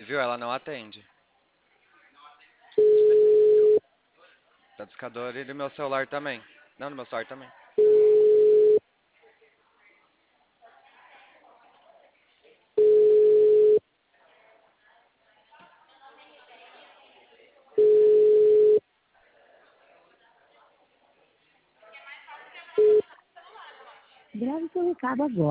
viu? Ela não atende. Tá discador e do meu celular também. Não, do meu celular também. Grave seu recado agora.